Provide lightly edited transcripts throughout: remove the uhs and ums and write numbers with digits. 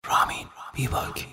رامین بیباک.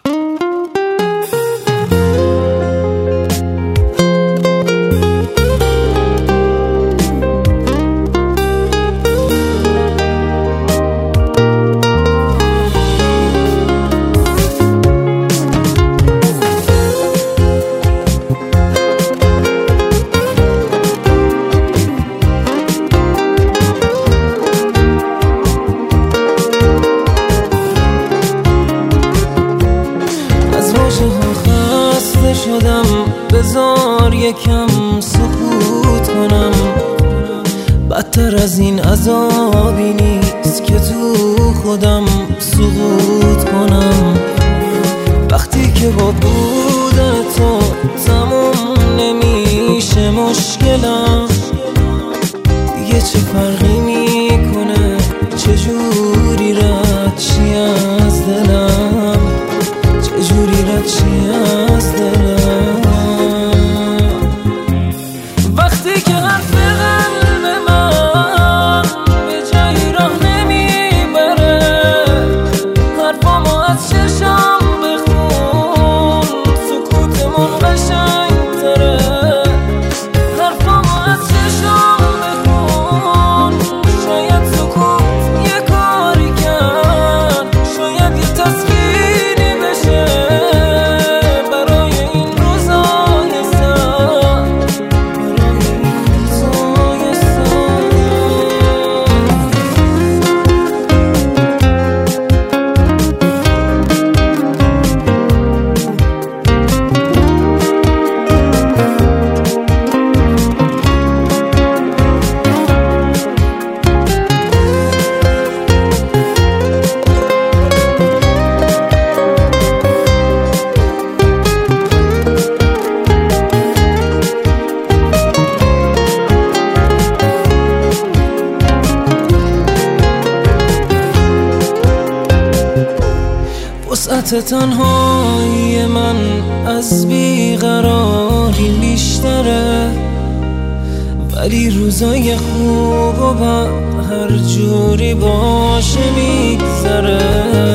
شدم بذار یکم سکوت کنم، بدتر از این عذابی نیست که تو خودم سقوط کنم. وقتی که با بودن تو تموم نمیشه مشکلم، دیگه چه فرقی میکنه چجوری رد چی از دلم، چجوری رد چی از دلم. وقتی که حرف قلب من به جایی راه نمیبره، حرفامو از چشم بخون سکوتمون قشنگ تره. حرفامو از چشم بخون، شاید سکوت یه کاری کرد، شاید یه تسکینی بشه برای این روزای سخت، برای این روزای سخت. وسعت تنهایی من از بیقراری بیشتره، ولی روزای خوب و بد هر جوری باشه میگذره.